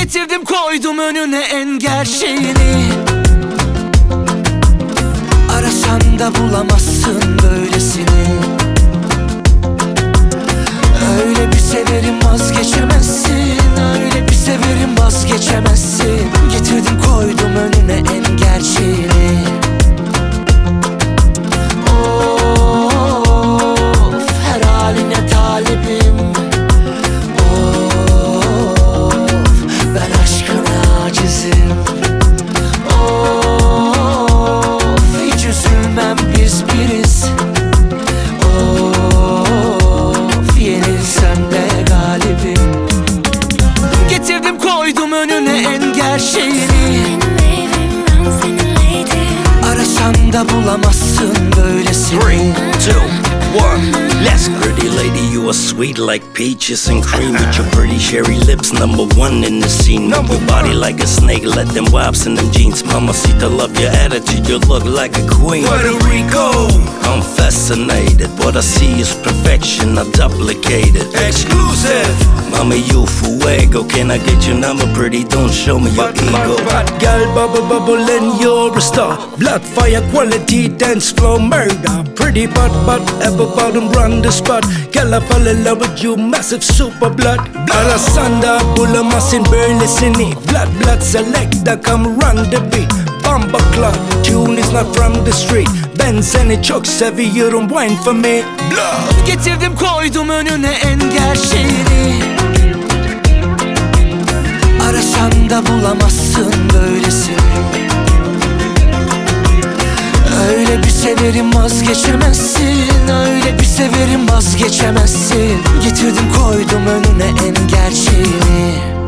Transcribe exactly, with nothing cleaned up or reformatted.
Getirdim koydum önüne en gerçeğini. Arasan da bulamazsın böylesini. Öyle bir severim vazgeçemezsin, öyle bir severim vazgeçemezsin. Getirdim koydum önüne en gerçeğini. Of, her haline talibim. Of, ben aşkına acizim. Of, hiç üzülmem biz biriz. Of, yenilsem de galibim. Getirdim koydum önüne en gerçeğini. Arasan da bulamazsın böylesini. Three, two, one, let's go. Pretty lady, you are sweet like peaches and cream. With your pretty cherry lips, number one in the scene. Move your body like a snake, let them wipes in them jeans. Mamacita, love your attitude, you look like a queen. Puerto Rico, I'm fascinated. What I see is perfection, I duplicate it. Exclusive, mama, you fuego. Can I get your number, pretty? Don't show me your ego. Bad girl, bubble, bubble, and you're a star. Blood, fire, quality, dance floor, murder. Pretty but, but, ever bottom, run the spot. Girl, I fall in love with you, massive super blood. Arasanda, bulamasin, burlesini. Blood, blood, selector, come run the beat. Bomba clock, tune is not from the street. Ben seni çok seviyorum, wine for me. Blood. Getirdim koydum önüne en gerçeğini. Arasan da bulamazsın böylesini. Öyle bir severim vazgeçemezsin, öyle bir severim vazgeçemezsin. Getirdim koydum önüne en gerçeğini.